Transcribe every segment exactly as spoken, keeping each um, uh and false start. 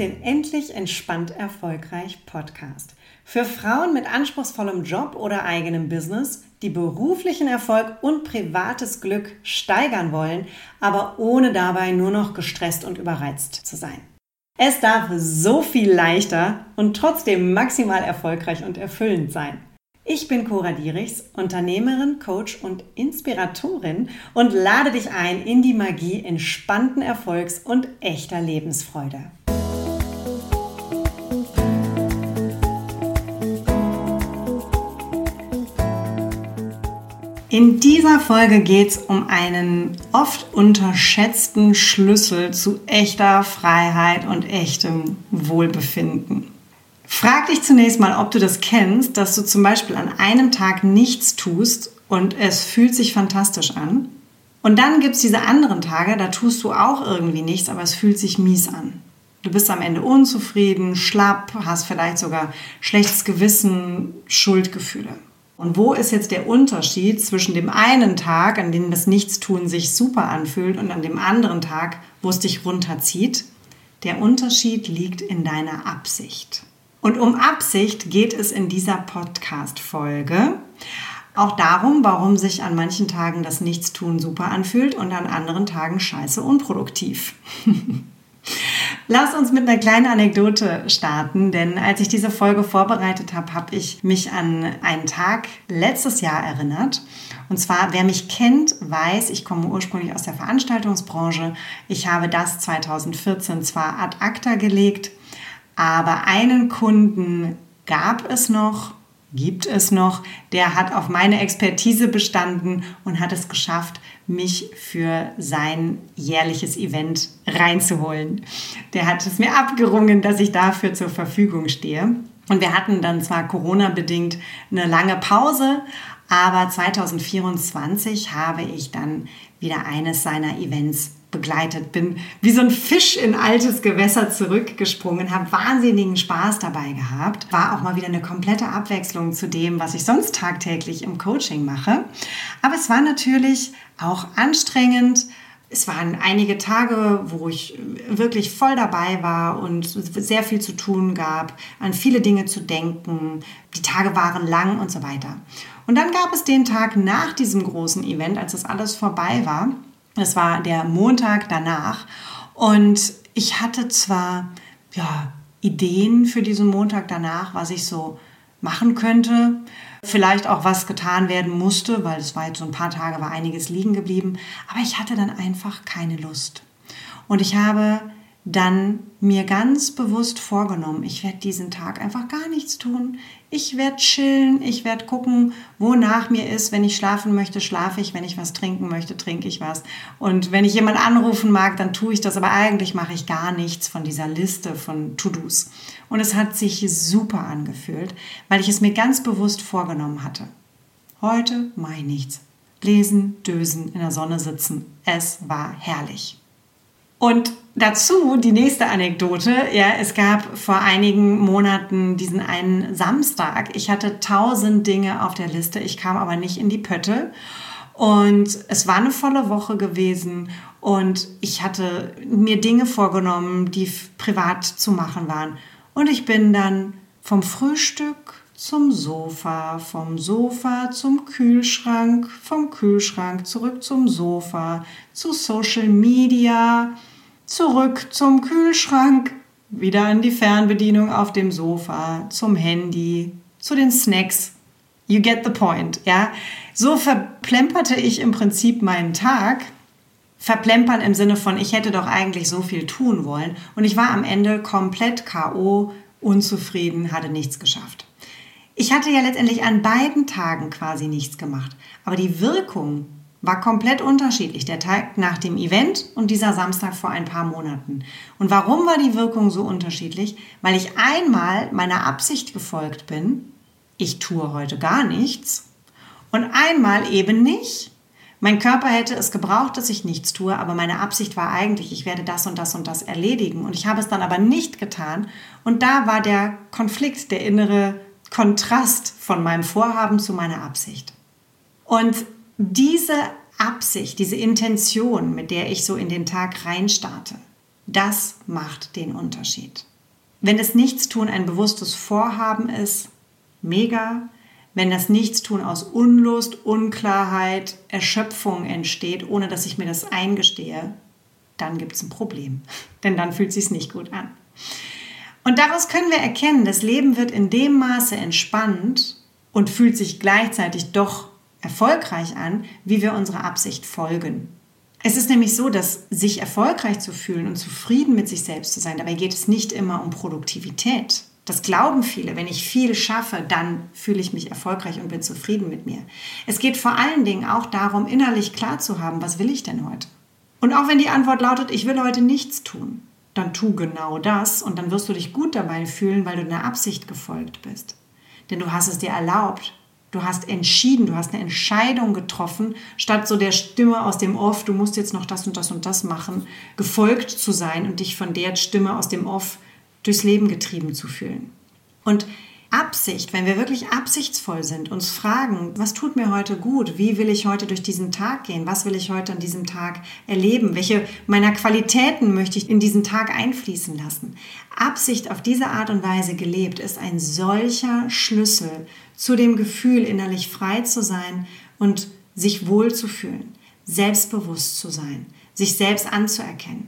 den Endlich entspannt erfolgreich Podcast. Für Frauen mit anspruchsvollem Job oder eigenem Business, die beruflichen Erfolg und privates Glück steigern wollen, aber ohne dabei nur noch gestresst und überreizt zu sein. Es darf so viel leichter und trotzdem maximal erfolgreich und erfüllend sein. Ich bin Cora Dierichs, Unternehmerin, Coach und Inspiratorin und lade dich ein in die Magie entspannten Erfolgs und echter Lebensfreude. In dieser Folge geht es um einen oft unterschätzten Schlüssel zu echter Freiheit und echtem Wohlbefinden. Frag dich zunächst mal, ob du das kennst, dass du zum Beispiel an einem Tag nichts tust und es fühlt sich fantastisch an. Und dann gibt es diese anderen Tage, da tust du auch irgendwie nichts, aber es fühlt sich mies an. Du bist am Ende unzufrieden, schlapp, hast vielleicht sogar schlechtes Gewissen, Schuldgefühle. Und wo ist jetzt der Unterschied zwischen dem einen Tag, an dem das Nichtstun sich super anfühlt, und an dem anderen Tag, wo es dich runterzieht? Der Unterschied liegt in deiner Absicht. Und um Absicht geht es in dieser Podcast-Folge. Auch darum, warum sich an manchen Tagen das Nichtstun super anfühlt und an anderen Tagen scheiße unproduktiv. Lass uns mit einer kleinen Anekdote starten, denn als ich diese Folge vorbereitet habe, habe ich mich an einen Tag letztes Jahr erinnert. Und zwar, wer mich kennt, weiß, ich komme ursprünglich aus der Veranstaltungsbranche. Ich habe das zwanzig vierzehn zwar ad acta gelegt, aber einen Kunden gab es noch, gibt es noch, der hat auf meine Expertise bestanden und hat es geschafft, mich für sein jährliches Event reinzuholen. Der hat es mir abgerungen, dass ich dafür zur Verfügung stehe. Und wir hatten dann zwar Corona-bedingt eine lange Pause, aber zwanzig vierundzwanzig habe ich dann wieder eines seiner Events begleitet, bin wie so ein Fisch in altes Gewässer zurückgesprungen, habe wahnsinnigen Spaß dabei gehabt. War auch mal wieder eine komplette Abwechslung zu dem, was ich sonst tagtäglich im Coaching mache. Aber es war natürlich auch anstrengend. Es waren einige Tage, wo ich wirklich voll dabei war und sehr viel zu tun gab, an viele Dinge zu denken. Die Tage waren lang und so weiter. Und dann gab es den Tag nach diesem großen Event, als das alles vorbei war. Das war der Montag danach und ich hatte zwar ja, Ideen für diesen Montag danach, was ich so machen könnte, vielleicht auch was getan werden musste, weil es war jetzt so ein paar Tage, war einiges liegen geblieben, aber ich hatte dann einfach keine Lust. Und ich habe dann mir ganz bewusst vorgenommen, ich werde diesen Tag einfach gar nichts tun. Ich werde chillen, ich werde gucken, wonach mir ist. Wenn ich schlafen möchte, schlafe ich. Wenn ich was trinken möchte, trinke ich was. Und wenn ich jemanden anrufen mag, dann tue ich das. Aber eigentlich mache ich gar nichts von dieser Liste von To-Dos. Und es hat sich super angefühlt, weil ich es mir ganz bewusst vorgenommen hatte. Heute mache ich nichts. Lesen, dösen, in der Sonne sitzen. Es war herrlich. Und dazu die nächste Anekdote. Ja, es gab vor einigen Monaten diesen einen Samstag. Ich hatte tausend Dinge auf der Liste, ich kam aber nicht in die Pötte. Und es war eine volle Woche gewesen und ich hatte mir Dinge vorgenommen, die privat zu machen waren. Und ich bin dann vom Frühstück zum Sofa, vom Sofa zum Kühlschrank, vom Kühlschrank zurück zum Sofa, zu Social Media, zurück zum Kühlschrank, wieder an die Fernbedienung auf dem Sofa, zum Handy, zu den Snacks. You get the point, ja? So verplemperte ich im Prinzip meinen Tag. Verplempern im Sinne von, ich hätte doch eigentlich so viel tun wollen. Und ich war am Ende komplett K O, unzufrieden, hatte nichts geschafft. Ich hatte ja letztendlich an beiden Tagen quasi nichts gemacht. Aber die Wirkung war komplett unterschiedlich, der Tag nach dem Event und dieser Samstag vor ein paar Monaten. Und warum war die Wirkung so unterschiedlich? Weil ich einmal meiner Absicht gefolgt bin, ich tue heute gar nichts, und einmal eben nicht. Mein Körper hätte es gebraucht, dass ich nichts tue, aber meine Absicht war eigentlich, ich werde das und das und das erledigen. Und ich habe es dann aber nicht getan. Und da war der Konflikt, der innere Kontrast von meinem Vorhaben zu meiner Absicht. Und diese Absicht, diese Intention, mit der ich so in den Tag reinstarte, das macht den Unterschied. Wenn das Nichtstun ein bewusstes Vorhaben ist, mega. Wenn das Nichtstun aus Unlust, Unklarheit, Erschöpfung entsteht, ohne dass ich mir das eingestehe, dann gibt es ein Problem. Denn dann fühlt es sich nicht gut an. Und daraus können wir erkennen, das Leben wird in dem Maße entspannt und fühlt sich gleichzeitig doch erfolgreich an, wie wir unserer Absicht folgen. Es ist nämlich so, dass sich erfolgreich zu fühlen und zufrieden mit sich selbst zu sein, dabei geht es nicht immer um Produktivität. Das glauben viele. Wenn ich viel schaffe, dann fühle ich mich erfolgreich und bin zufrieden mit mir. Es geht vor allen Dingen auch darum, innerlich klar zu haben, was will ich denn heute? Und auch wenn die Antwort lautet, ich will heute nichts tun, dann tu genau das und dann wirst du dich gut dabei fühlen, weil du einer Absicht gefolgt bist. Denn du hast es dir erlaubt. Du hast entschieden, du hast eine Entscheidung getroffen, statt so der Stimme aus dem Off, du musst jetzt noch das und das und das machen, gefolgt zu sein und dich von der Stimme aus dem Off durchs Leben getrieben zu fühlen. Und Absicht, wenn wir wirklich absichtsvoll sind, uns fragen, was tut mir heute gut? Wie will ich heute durch diesen Tag gehen? Was will ich heute an diesem Tag erleben? Welche meiner Qualitäten möchte ich in diesen Tag einfließen lassen? Absicht auf diese Art und Weise gelebt ist ein solcher Schlüssel zu dem Gefühl, innerlich frei zu sein und sich wohl zu fühlen, selbstbewusst zu sein, sich selbst anzuerkennen.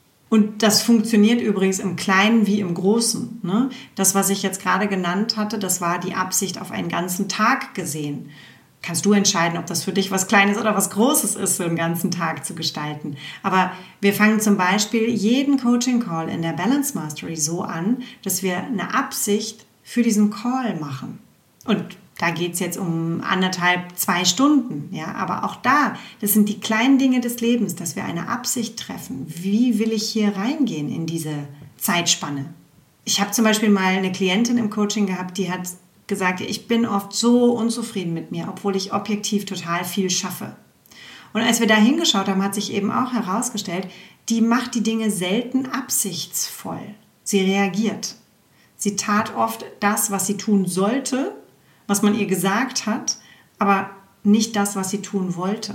Und das funktioniert übrigens im Kleinen wie im Großen. Ne? Das, was ich jetzt gerade genannt hatte, das war die Absicht auf einen ganzen Tag gesehen. Kannst du entscheiden, ob das für dich was Kleines oder was Großes ist, so einen ganzen Tag zu gestalten. Aber wir fangen zum Beispiel jeden Coaching-Call in der Balance Mastery so an, dass wir eine Absicht für diesen Call machen. Und da geht es jetzt um anderthalb, zwei Stunden. Ja? Aber auch da, das sind die kleinen Dinge des Lebens, dass wir eine Absicht treffen. Wie will ich hier reingehen in diese Zeitspanne? Ich habe zum Beispiel mal eine Klientin im Coaching gehabt, die hat gesagt, ich bin oft so unzufrieden mit mir, obwohl ich objektiv total viel schaffe. Und als wir da hingeschaut haben, hat sich eben auch herausgestellt, die macht die Dinge selten absichtsvoll. Sie reagiert. Sie tat oft das, was sie tun sollte, was man ihr gesagt hat, aber nicht das, was sie tun wollte.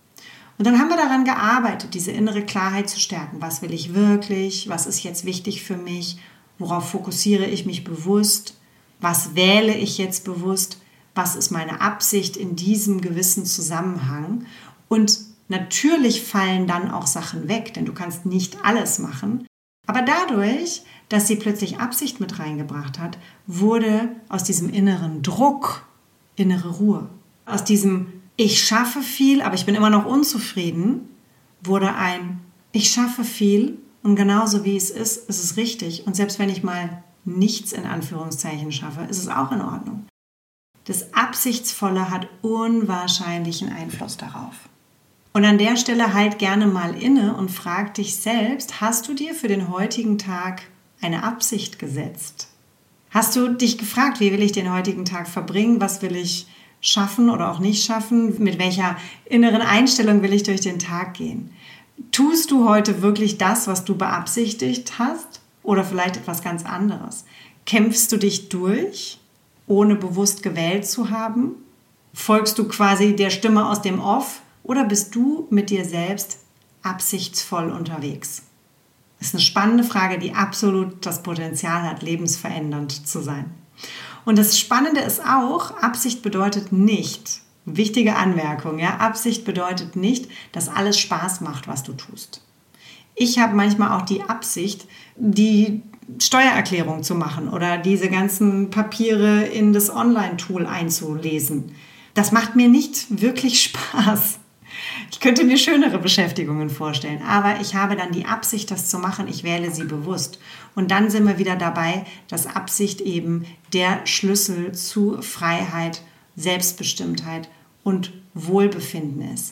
Und dann haben wir daran gearbeitet, diese innere Klarheit zu stärken. Was will ich wirklich? Was ist jetzt wichtig für mich? Worauf fokussiere ich mich bewusst? Was wähle ich jetzt bewusst? Was ist meine Absicht in diesem gewissen Zusammenhang? Und natürlich fallen dann auch Sachen weg, denn du kannst nicht alles machen. Aber dadurch, dass sie plötzlich Absicht mit reingebracht hat, wurde aus diesem inneren Druck innere Ruhe. Aus diesem ich schaffe viel, aber ich bin immer noch unzufrieden, wurde ein ich schaffe viel und genauso wie es ist, ist es richtig. Und selbst wenn ich mal nichts in Anführungszeichen schaffe, ist es auch in Ordnung. Das Absichtsvolle hat unwahrscheinlichen Einfluss darauf. Und an der Stelle halt gerne mal inne und frag dich selbst, hast du dir für den heutigen Tag eine Absicht gesetzt? Hast du dich gefragt, wie will ich den heutigen Tag verbringen? Was will ich schaffen oder auch nicht schaffen? Mit welcher inneren Einstellung will ich durch den Tag gehen? Tust du heute wirklich das, was du beabsichtigt hast? Oder vielleicht etwas ganz anderes? Kämpfst du dich durch, ohne bewusst gewählt zu haben? Folgst du quasi der Stimme aus dem Off? Oder bist du mit dir selbst absichtsvoll unterwegs? Das ist eine spannende Frage, die absolut das Potenzial hat, lebensverändernd zu sein. Und das Spannende ist auch, Absicht bedeutet nicht, wichtige Anmerkung, ja, Absicht bedeutet nicht, dass alles Spaß macht, was du tust. Ich habe manchmal auch die Absicht, die Steuererklärung zu machen oder diese ganzen Papiere in das Online-Tool einzulesen. Das macht mir nicht wirklich Spaß. Ich könnte mir schönere Beschäftigungen vorstellen, aber ich habe dann die Absicht, das zu machen. Ich wähle sie bewusst. Und dann sind wir wieder dabei, dass Absicht eben der Schlüssel zu Freiheit, Selbstbestimmtheit und Wohlbefinden ist.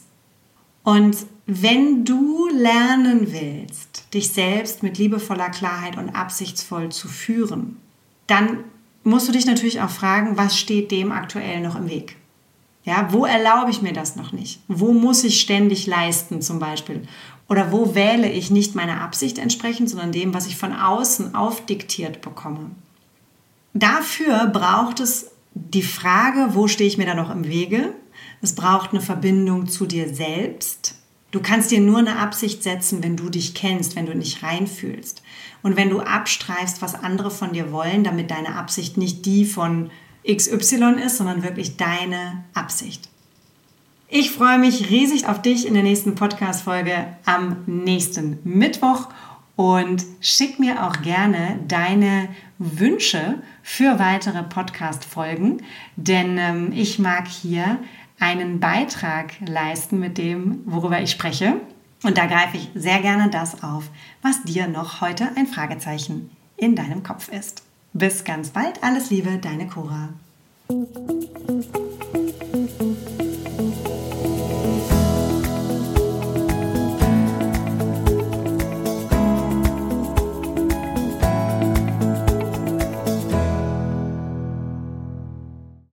Und wenn du lernen willst, dich selbst mit liebevoller Klarheit und absichtsvoll zu führen, dann musst du dich natürlich auch fragen, was steht dem aktuell noch im Weg? Ja, wo erlaube ich mir das noch nicht? Wo muss ich ständig leisten zum Beispiel? Oder wo wähle ich nicht meiner Absicht entsprechend, sondern dem, was ich von außen aufdiktiert bekomme? Dafür braucht es die Frage, wo stehe ich mir da noch im Wege? Es braucht eine Verbindung zu dir selbst. Du kannst dir nur eine Absicht setzen, wenn du dich kennst, wenn du nicht reinfühlst. Und wenn du abstreifst, was andere von dir wollen, damit deine Absicht nicht die von X Y ist, sondern wirklich deine Absicht. Ich freue mich riesig auf dich in der nächsten Podcast-Folge am nächsten Mittwoch und schick mir auch gerne deine Wünsche für weitere Podcast-Folgen, denn ähm, ich mag hier einen Beitrag leisten mit dem, worüber ich spreche. Und da greife ich sehr gerne das auf, was dir noch heute ein Fragezeichen in deinem Kopf ist. Bis ganz bald, alles Liebe, deine Cora.